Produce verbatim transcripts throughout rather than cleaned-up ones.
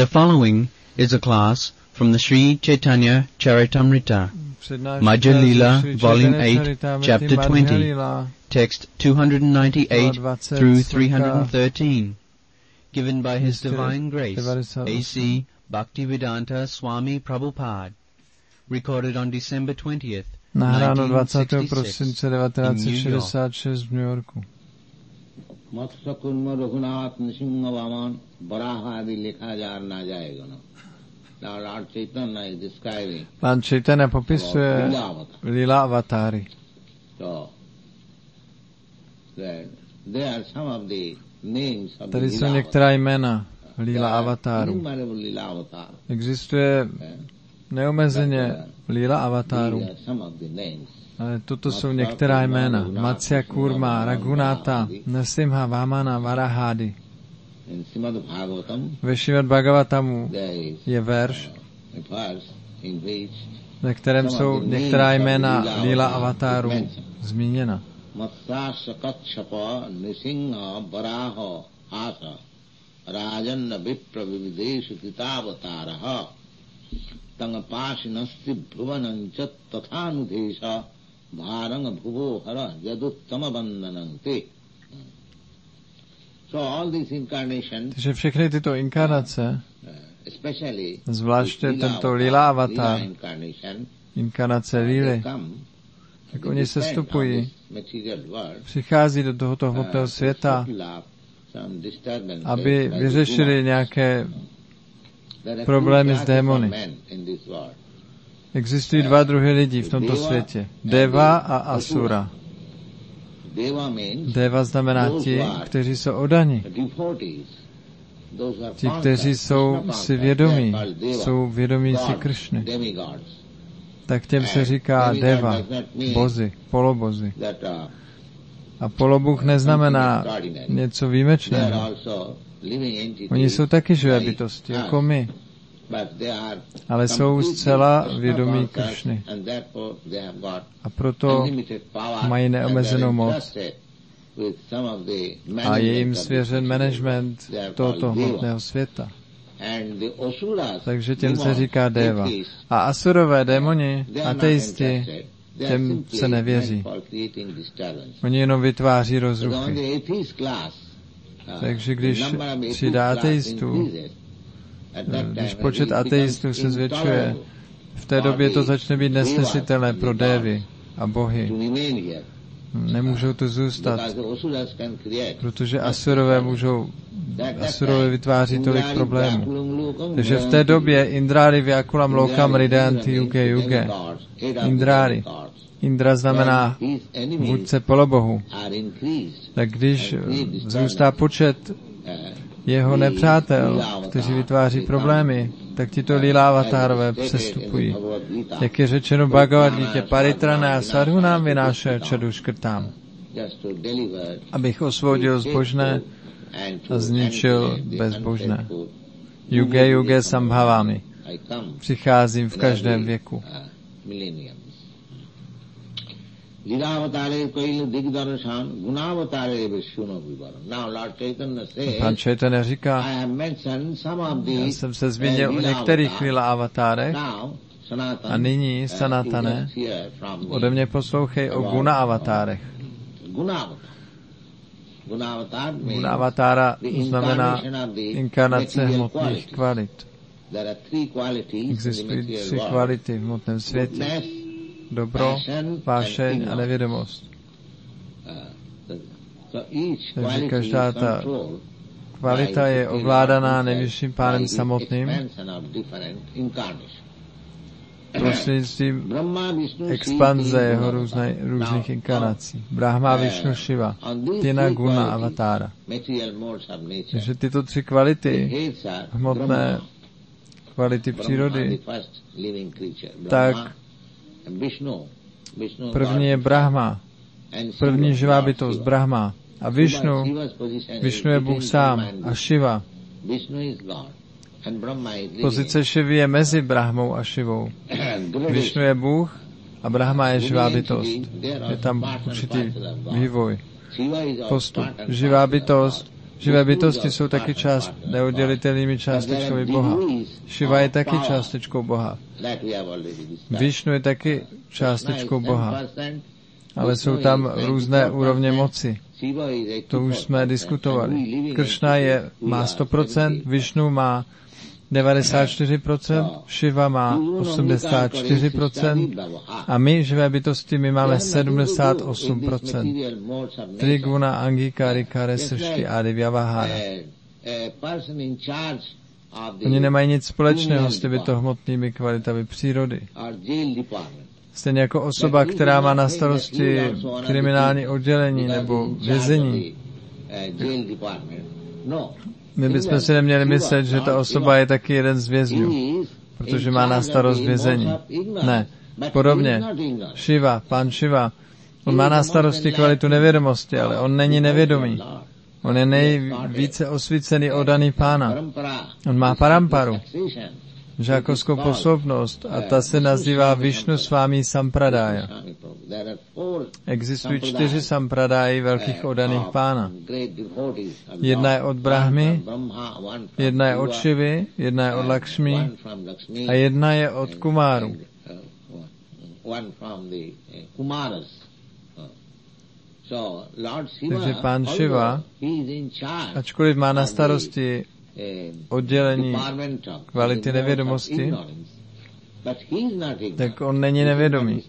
The following is a class from the Sri Chaitanya Charitamrita, Madhya Lila, Volume eight, Chapter twenty, Text two ninety-eight through three thirteen, given by His Divine Grace, A C Bhaktivedanta Swami Prabhupada, recorded on December twentieth, nahráno dvacátého prosince devatenáct set šedesát šest v New Yorku. मत्स्य कुर्म रघुनाथ नृसिंह वामन बराह आदि लिखा जा ना जाएगा ना. Now Lord Chaitanya is describing. Pán Chaitanya popisuje lila avatáry. So there are some of the names of Tady the jsou některá jména lila avatáru. Existuje neomezeně lila avatáru. Ale toto jsou některá jména. Matsya Kurma, Raghunatha, Nrsimha, Vamana, Varahády. Ve Šrimad Bhagavatamu je verš, ve kterém jsou některá jména lila avatáru zmíněna. Rajanna Vipra Vivideshu Titavataраha Tangapashinasti Bhuvanancha Tathanudesha Bharanga Bhuvo Hara Yaduttama Bandhananti. So all these incarnations, takže všechny tyto inkarnace, zvláště tento lila avatar, inkarnace lily, tak oni se vstupují, přichází do tohoto hmotného světa, aby vyřešili nějaké problémy s démony. Existují dva druhy lidí v tomto světě. Deva a asura. Deva znamená ti, kteří jsou oddaní. Ti, kteří jsou si vědomí, jsou vědomí si Kršny. Tak těm se říká deva, bozy, polobozy. A polobůh neznamená něco výjimečného. Oni jsou taky živé bytosti, jako my. Ale jsou zcela vědomí Kršny. A proto mají neomezenou moc. A je jim svěřen management tohoto hmotného světa. Takže těm se říká deva. A asurové, démoni, ateisti, těm se nevěří. Oni jenom vytváří rozruchy. Takže když přidá ateistů, když počet ateistů se zvětšuje, v té době to začne být nesnesitelné pro dévy a bohy. Nemůžou tu zůstat, protože asurové můžou, asurové vytváří tolik problémů. Takže v té době Indráry Vyakulam Lokam Ridayanti Yuge Yuge. Indráry. Indra znamená vůdce polobohu. Tak když vzrůstá počet jeho nepřátel, kteří vytváří problémy, tak tito lila avatárové přestupují. Jak je řečeno v Bhagavad Gita, Paritrana sarhunam vináše čaduškrtám. Abych osvobodil zbožné a zničil bezbožné. Yuge yuge sambhavami. Přicházím v každém věku. Pan Chaitanya říká, já jsem se zmínil o některých lila avatárech a nyní, Sanatane, ode mě poslouchej o guna avatárech. Guna avatára znamená inkarnace hmotných kvalit. Existují tři kvality v hmotném světě. Dobro, vášeň a nevědomost. Takže každá ta kvalita je ovládaná nejvyšším pánem samotným prostřednictvím expanze jeho různé, různých inkarnací. Brahma, Višnu, Shiva, Tina, Guna, Avatára. Takže tyto tři kvality, hmotné kvality přírody, tak první je Brahma, první živá bytost Brahma a Višnu, Višnu je Bůh sám a Shiva. Pozice Šivy je mezi Brahmou a Šivou. Višnu je Bůh a Brahma je živá bytost. Je tam určitý vývoj, postup. Živá bytost Živé bytosti jsou taky část, neoddělitelnými částečkami Boha. Shiva je taky částečkou Boha. Vishnu je taky částečkou Boha. Ale jsou tam různé úrovně moci. To už jsme diskutovali. Kršna je, má sto procent, Vishnu má devadesát čtyři procent, Shiva má osmdesát čtyři procent a my, živé bytosti, my máme sedmdesát osm procent. Triguna, Angika, Rikare, Sršti, Adi, Vyavahara. Oni nemají nic společného s těmito hmotnými kvalitami přírody. Stejně jako osoba, která má na starosti kriminální oddělení nebo vězení. My bychom si neměli myslet, že ta osoba je taky jeden z vězňů, protože má na starost vězení. Ne. Podobně. Shiva, pán Shiva, on má na starosti kvalitu nevědomosti, ale on není nevědomý. On je nejvíce osvícený oddaný pána. On má paramparu, žákovskou posloupnost, a ta se nazývá Vishnu Swami Sampradája. Existují čtyři sampradáji velkých oddaných pána. Jedna je od Brahmy, jedna je od Šivy, jedna je od Lakšmi a jedna je od Kumáru. Takže pán Shiva, ačkoliv má na starosti oddělení kvality nevědomosti, tak on není nevědomý.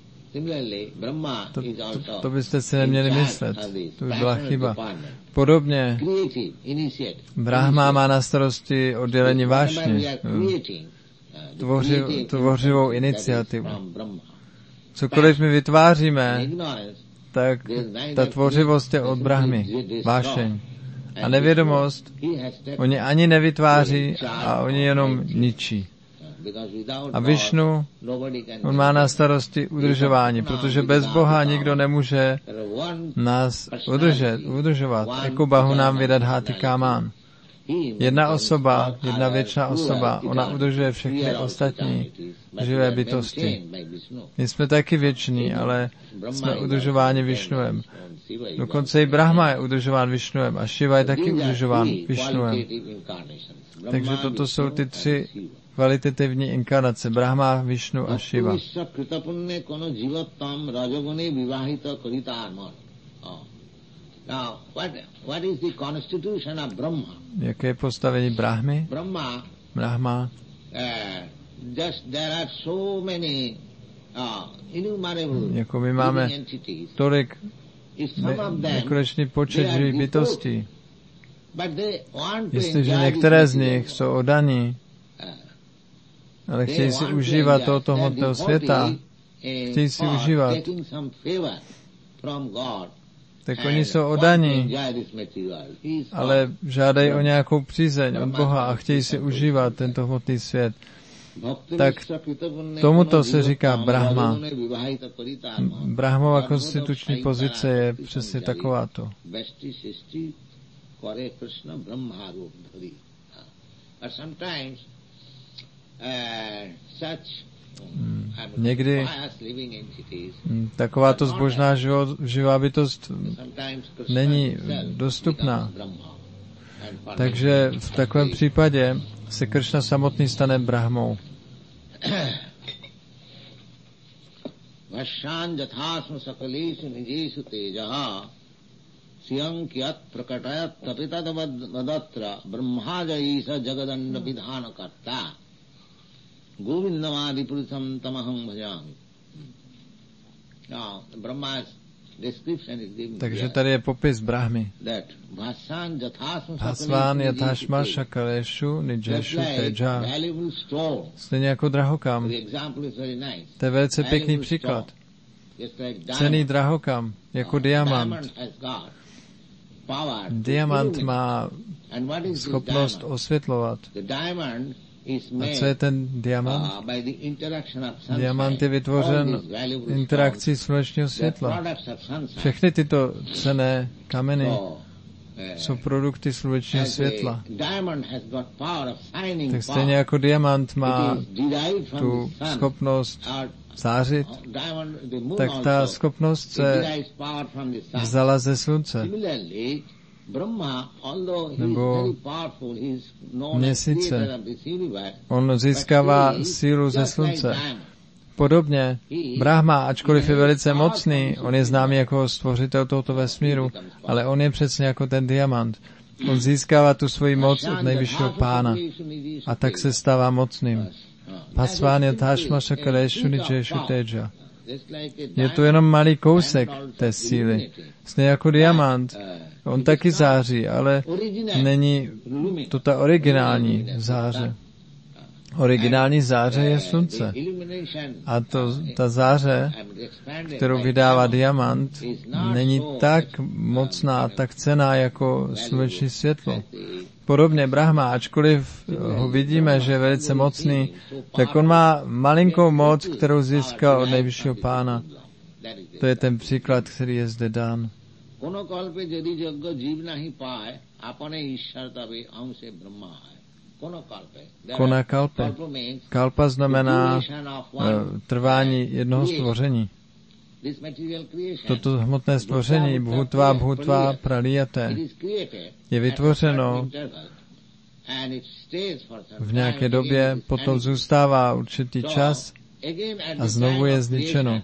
To, to, to byste si neměli myslet. To by byla chyba. Podobně Brahma má na starosti oddělení vášně, tvoři, tvořivou iniciativu. Cokoliv my vytváříme, tak ta tvořivost je od Brahmy, vášeň. A nevědomost, oni ani nevytváří a oni jenom ničí. A Vishnu, on má na starosti udržování, protože bez Boha nikdo nemůže nás udržet, udržovat. Jako Bahu nám Vidadháti Kámán. Jedna osoba, jedna věčná osoba, ona udržuje všechny ostatní živé bytosti. My jsme taky věční, ale jsme udržováni Višnuem. Dokonce i Brahma je udržován Višnuem a Shiva je taky udržován Višnuem. Takže toto jsou ty tři kvalitativní inkarnace. Brahma, Višnu a Shiva. Jaké je postavení Brahmy? Brahma. Jako my máme tolik nekonečný počet živých bytostí. Jestliže některé z nich jsou oddaní, ale chtějí si užívat tohoto hmotného světa, chtějí si užívat, tak oni jsou oddaní, ale žádají o nějakou přízeň od Boha a chtějí si užívat tento hmotný svět. Tak tomuto se říká Brahma. Brahmova konstituční pozice je přesně takováto. Někdy takováto zbožná živá bytost není dostupná. Takže v takovém případě se Kršna samotný stane Brahmou. Takže tady je popis Brahmy. Bhasván yathashma shakaleshu nijeshu teja. Stejně jako drahokam. To je velice pěkný příklad. Cenný drahokam, jako diamant. Diamant má schopnost osvětlovat. A co je ten diamant? Diamant je vytvořen interakcí slunečního světla. Všechny tyto cenné kameny jsou produkty slunečního světla. Tak stejně jako diamant má tu schopnost zářit, tak ta schopnost se vzala ze slunce. nebo měsíce. On získává sílu ze slunce. Podobně Brahma, ačkoliv je velice mocný, on je známý jako stvořitel tohoto vesmíru, ale on je přesně jako ten diamant. On získává tu svoji moc od nejvyššího pána a tak se stává mocným. Pasváně tášma šakaléšu ničéšu téža. Je to jenom malý kousek té síly. Stejně jako diamant. On taky září, ale není to ta originální záře. Originální záře je slunce. A to, ta záře, kterou vydává diamant, není tak mocná, tak cenná jako sluneční světlo. Podobně Brahma, ačkoliv ho vidíme, že je velice mocný, tak on má malinkou moc, kterou získal od nejvyššího pána. To je ten příklad, který je zde dán. Kona kalpe. Kalpa znamená uh, trvání jednoho stvoření. Toto hmotné stvoření, bhutva, bhutva, praliyate, je vytvořeno v nějaké době, potom zůstává určitý čas a znovu je zničeno.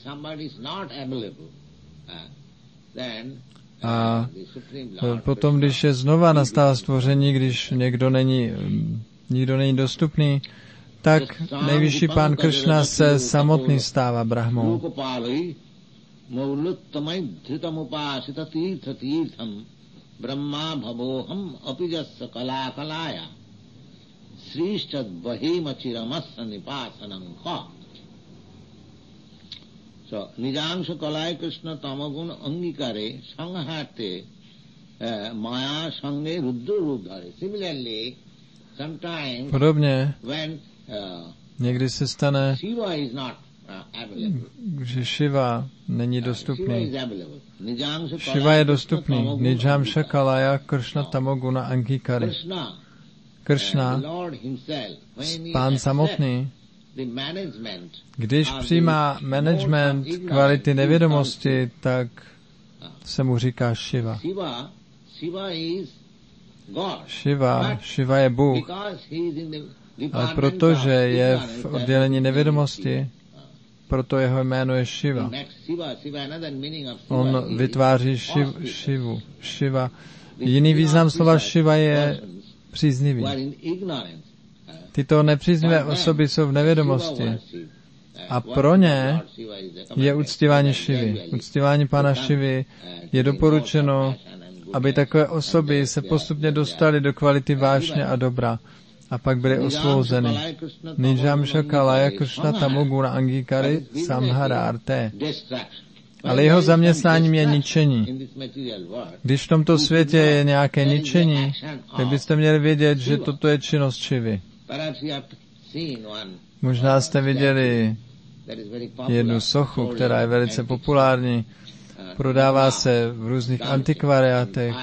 A potom, když je znova nastává stvoření, když někdo není, nikdo není dostupný, tak nejvyšší pán Kršna se samotný stává Brahmou. Brahma bhavoham apijassa kala kalaya srishtat bahimachiramasya nipasananka. So, nijangsha kalaya Krishna tamagun angikare sanghate maya sange rudra rudhare. Similarly, sometimes podobně when někdy se stane, že Shiva není dostupný. Shiva je dostupný. Nijam Shakalaya Krishna Tamoguna Angikari. Krishna, pán samotný, když přijímá management kvality nevědomosti, tak se mu říká Shiva. Shiva, Shiva je Bůh. Ale protože je v oddělení nevědomosti, proto jeho jméno je Shiva. On vytváří šiv, Shivu. Shiva. Jiný význam slova Shiva je příznivý. Tyto nepříznivé osoby jsou v nevědomosti. A pro ně je uctívání Shivy. Uctívání pána Shivy je doporučeno, aby takové osoby se postupně dostaly do kvality vášně a dobra. A pak byly osvobozeny. Nijam Shakalaya Krishna Tamoguna Angikari Samhararte. Ale jeho zaměstnáním je ničení. Když v tomto světě je nějaké ničení, tak byste měli vědět, že toto je činnost Shivy. Možná jste viděli jednu sochu, která je velice populární. Prodává se v různých antikvariátech.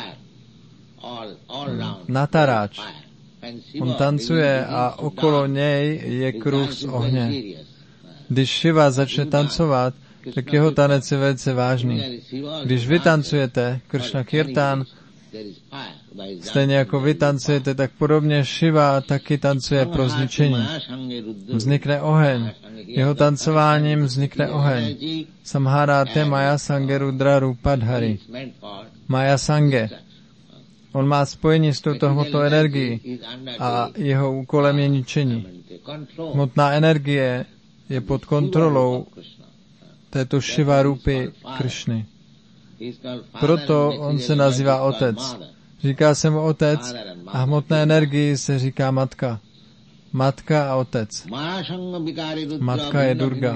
Nataráč. On tancuje a okolo něj je kruh z ohně. Když Shiva začne tancovat, tak jeho tanec je velice vážný. Když vy tancujete Krishna Kirtan, stejně jako vy tancujete, tak podobně Shiva taky tancuje pro zničení. Vznikne oheň. Jeho tancováním vznikne oheň. Samharate Maya Sange Rudra Rupadhari. Maya Sange. On má spojení s touto hmotnou energií a jeho úkolem je ničení. Hmotná energie je pod kontrolou této Shiva Rupy Krishny. Proto on se nazývá otec. Říká se mu otec a hmotné energii se říká matka. Matka a otec. Matka je Durga.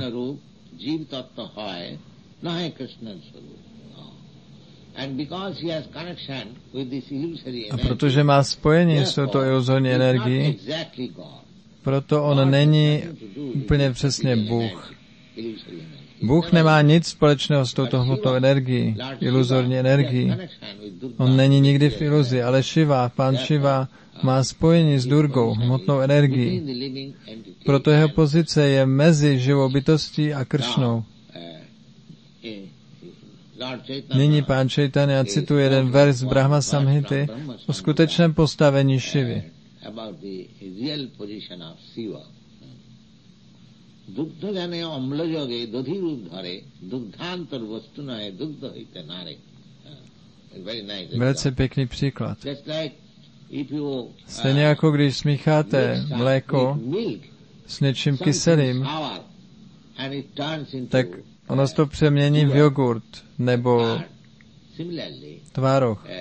A protože má spojení s touto iluzorní energií, proto on není úplně přesně Bůh. Bůh nemá nic společného s touto hmotnou energií, iluzorní energií. On není nikdy v iluzi, ale Shiva, pán Shiva, má spojení s Durgou, hmotnou energií. Proto jeho pozice je mezi živou bytostí a Kršnou. Nyní pán Chaitanya cituje jeden verš z Brahma Samhity o skutečném postavení Šivy. Velice pěkný příklad. Stejně jako když smícháte mléko s něčím kyselým, tak ono se to přemění v jogurt nebo tvároh.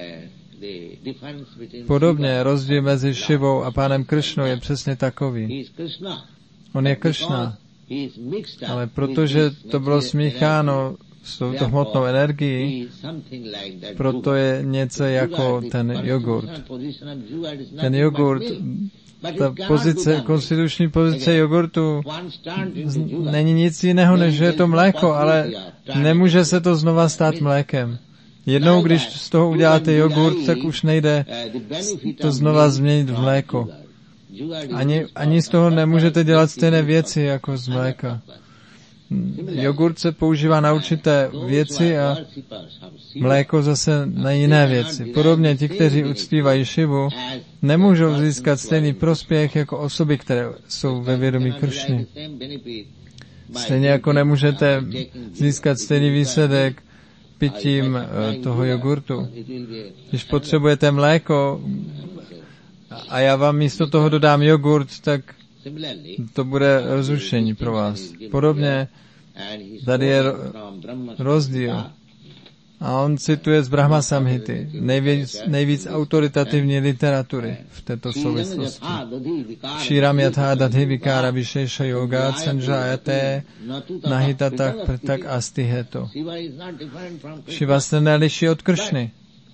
Podobně rozdíl mezi Šivou a pánem Krišnou je přesně takový. On je Krišna, ale protože to bylo smícháno s touto hmotnou energií, proto je něco jako ten jogurt. Ten jogurt, ta pozice, konstituční pozice jogurtu není nic jiného, než je to mléko, ale nemůže se to znova stát mlékem. Jednou, když z toho uděláte jogurt, tak už nejde to znova změnit v mléko. Ani, ani z toho nemůžete dělat stejné věci jako z mléka. Jogurt se používá na určité věci a mléko zase na jiné věci. Podobně ti, kteří uctívají Šivu, nemůžou získat stejný prospěch jako osoby, které jsou ve vědomí Krišny. Stejně jako nemůžete získat stejný výsledek pitím toho jogurtu. Když potřebujete mléko a já vám místo toho dodám jogurt, tak to bude rozrušení pro vás. Podobně tady je rozdíl. A on cituje z Brahma Samhity, nejvíc, nejvíc autoritativní literatury v této souvislosti. Šíram yatha dadhi vikára višeša yoga sanjayate nahitatah pratak astiheto. Šiva se neliší od Krišny,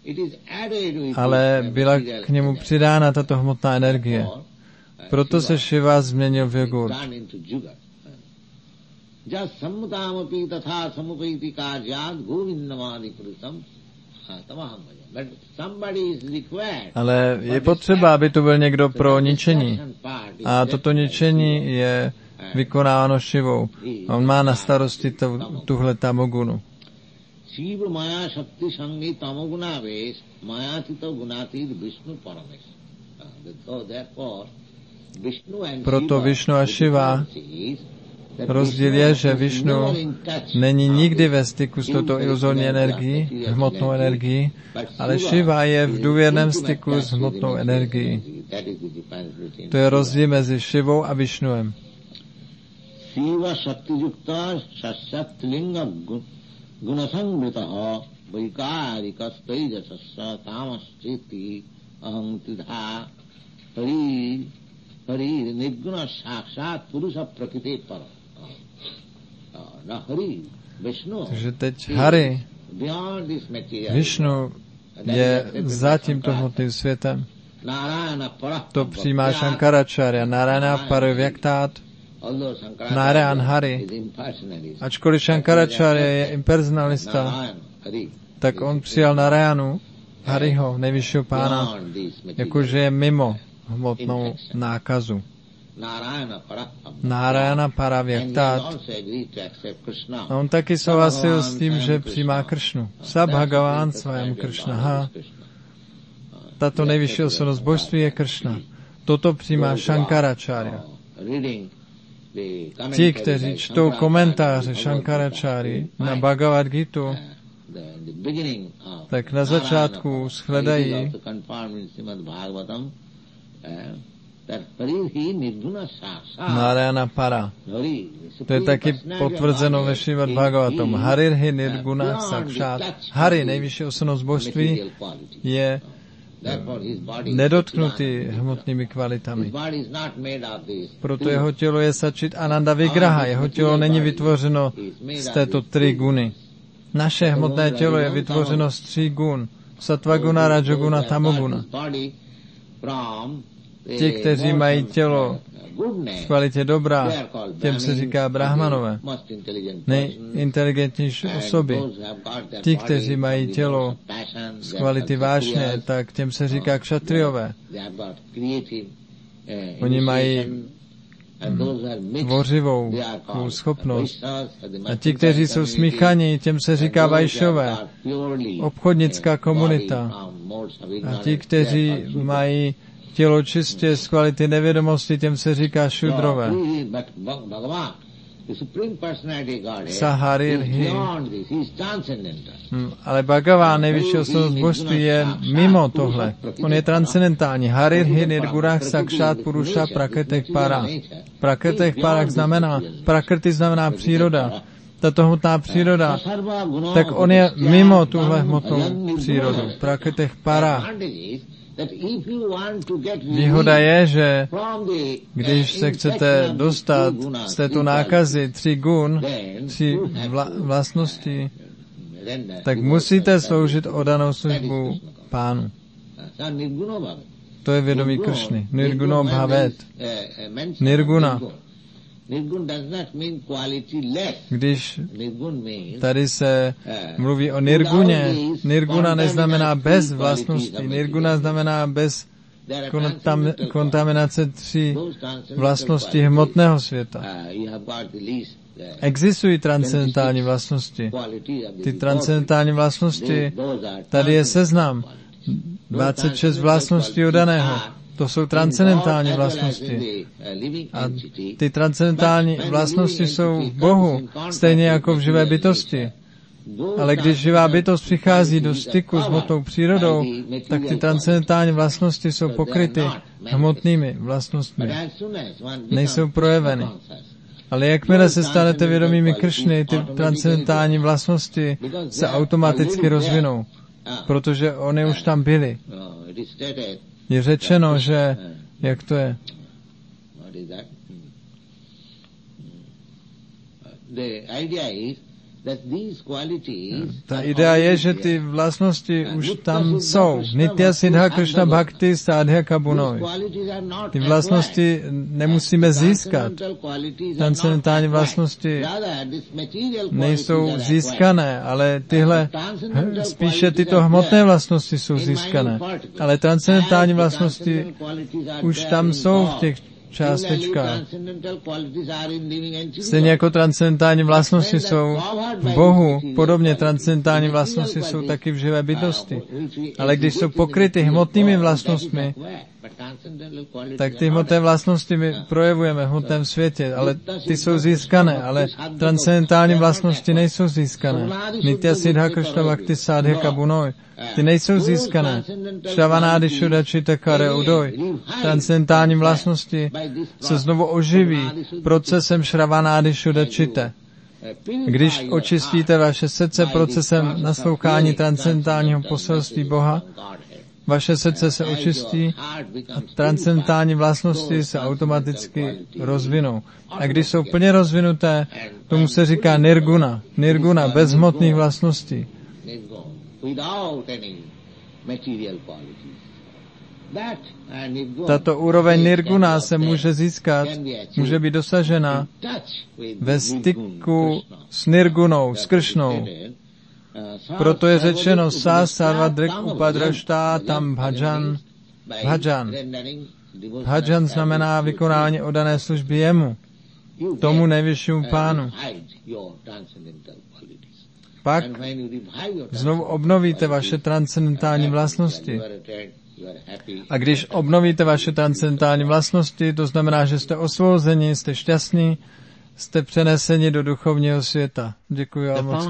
ale byla k němu přidána tato hmotná energie. Proto se Šiva změnil v jogurt. Ale je potřeba, aby to byl někdo pro ničení. A toto ničení je vykonáváno Šivou. A on má na starosti to, tuhle tamogunu. Proto Višnu a Šiva, rozdíl je, že Višnu není nikdy ve styku s touto iluzorní energií, hmotnou energií, ale Šiva je v důvěrném styku s hmotnou energií. To je rozdíl mezi Šivou a Višnuem. Šiva šaktijukta šašatlinga gunasamritaha vaikārikastejasasya tamasceti ahantidha hari hari nirguna sakshat purusa prakriti para. Na Hari, Vishnu. Takže teď Hari, Višnu je za tímto hmotným světem. To přijímá Shankaracharya. Narayana Paravyaktat, Narayan Hari. Ačkoliv Shankaracharya je impersonalista, tak on přijal Narayanu, Hariho, nejvyššího pána, jakože je mimo hmotnou nákazu. Narayana Paravyaktat. A on taky souhlasil s tím, že přijímá Krišnu. Sa Bhagavan svém Krišnaha. Tato nejvyšší osobnost božství je Krišna. Toto přijímá Shankaracharya. Ti, kteří čtou komentáře Shankaracharya na Bhagavad Gitu, tak na začátku shledají, Narayana Para. To je taky potvrzeno ve Šrimad Bhagavatam. Harirhi nirguna sakšát. Hari, nejvyšší osobnost božství, je nedotknutý hmotnými kvalitami. Proto jeho tělo je sačit Ananda Vigraha. Jeho tělo není vytvořeno z této tři guny. Naše hmotné tělo je vytvořeno z tří gun. Satvaguna, Rajoguna, Tamoguna. Ti, kteří mají tělo v kvalitě dobrá, těm se říká brahmanové, nejinteligentnější osoby. Ti, kteří mají tělo z kvality vášně, tak těm se říká kšatriové. Oni mají tvořivou schopnost. A ti, kteří jsou smíchaní, těm se říká vajšové, obchodnická komunita. A ti, kteří mají tělo čistě z kvality nevědomosti, těm se říká šudrové. Saharirhi. Hmm, ale Bhagavan, nejvyšší osobnost božství, je mimo tohle. On je transcendentální. Harirhi nirgurach sakšát purusha prakrtek para. Prakrtek para znamená, prakrty znamená příroda. Tato hmotná příroda, tak on je mimo tuhle hmotnou přírodu. Prakrtek para. Výhoda je, že když se chcete dostat z této nákazy tří gun, tří vla, vlastností, tak musíte sloužit oddanou službu Pánu. To je vědomí Kršny. Nirguno bhavet. Nirguna. Když tady se mluví o nirguně, nirguna neznamená bez vlastností, nirguna znamená bez kontam, kontaminace tří vlastností hmotného světa. Existují transcendentální vlastnosti. Ty transcendentální vlastnosti, tady je seznam, dvacet šest vlastností oddaného. To jsou transcendentální vlastnosti. A ty transcendentální vlastnosti jsou v Bohu, stejně jako v živé bytosti. Ale když živá bytost přichází do styku s hmotnou přírodou, tak ty transcendentální vlastnosti jsou pokryty hmotnými vlastnostmi. Nejsou projeveny. Ale jakmile se stanete vědomými Kršny, ty transcendentální vlastnosti se automaticky rozvinou, protože oni už tam byly. Je řečeno, že, jak to je? Ta idea je, že ty vlastnosti už tam jsou. Nitya Siddha Krishna Bhakti Sadhya Kabunoi. Ty vlastnosti nemusíme získat. Transcendentální vlastnosti nejsou získané, ale tyhle, spíše tyto hmotné vlastnosti jsou získané. Ale transcendentální vlastnosti už tam jsou v těch částečkách. Stejně jako transcendentální vlastnosti jsou v Bohu, podobně transcendentální vlastnosti jsou taky v živé bytosti. Ale když jsou pokryty hmotnými vlastnostmi, tak ty hmotné vlastnosti my projevujeme v hmotném světě, ale ty jsou získané, ale transcendentální vlastnosti nejsou získané. Nitya Siddha Krishna Bhakti Sadhya Kabunoi. Ty nejsou získané. Shravanadi Shuddhachita Kare Udoj. Transcendentální vlastnosti se znovu oživí procesem Shravanadi Shuddhachita. Když očistíte vaše srdce procesem naslouchání transcendentálního poselství Boha, vaše srdce se očistí a transcendentální vlastnosti se automaticky rozvinou. A když jsou plně rozvinuté, tomu se říká nirguna. Nirguna, bez hmotných vlastností. Tato úroveň nirguna se může získat, může být dosažena ve styku s nirgunou, s Kršnou. Proto je řečeno sa sarvadrik upadraštá tam bhajan. Bhajan. Bhajan znamená vykonání oddané služby jemu, tomu nejvyššímu Pánu. Pak znovu obnovíte vaše transcendentální vlastnosti. A když obnovíte vaše transcendentální vlastnosti, to znamená, že jste osvobozeni, jste šťastní, jste přeneseni do duchovního světa. Děkuji vám moc.